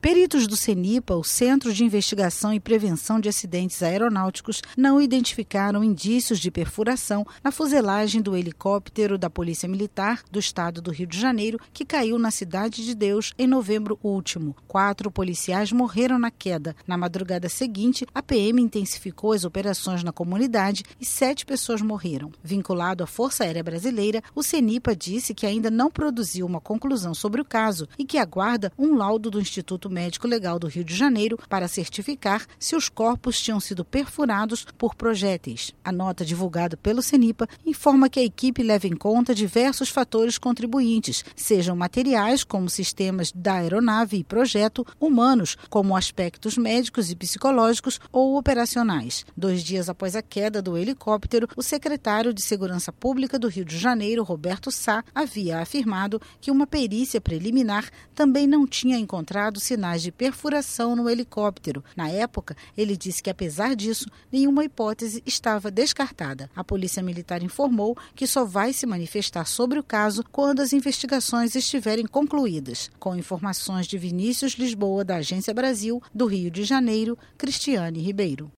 Peritos do CENIPA, o Centro de Investigação e Prevenção de Acidentes Aeronáuticos, não identificaram indícios de perfuração na fuselagem do helicóptero da Polícia Militar do Estado do Rio de Janeiro, que caiu na Cidade de Deus em novembro último. 4 policiais morreram na queda. Na madrugada seguinte, a PM intensificou as operações na comunidade e 7 pessoas morreram. Vinculado à Força Aérea Brasileira, o CENIPA disse que ainda não produziu uma conclusão sobre o caso e que aguarda um laudo do Instituto Médico Legal do Rio de Janeiro para certificar se os corpos tinham sido perfurados por projéteis. A nota divulgada pelo CENIPA informa que a equipe leva em conta diversos fatores contribuintes, sejam materiais, como sistemas da aeronave e projeto, humanos, como aspectos médicos e psicológicos ou operacionais. 2 dias após a queda do helicóptero, o secretário de Segurança Pública do Rio de Janeiro, Roberto Sá, havia afirmado que uma perícia preliminar também não tinha encontrado sinais de perfuração no helicóptero. Na época, ele disse que, apesar disso, nenhuma hipótese estava descartada. A Polícia Militar informou que só vai se manifestar sobre o caso quando as investigações estiverem concluídas. Com informações de Vinícius Lisboa, da Agência Brasil, do Rio de Janeiro, Cristiane Ribeiro.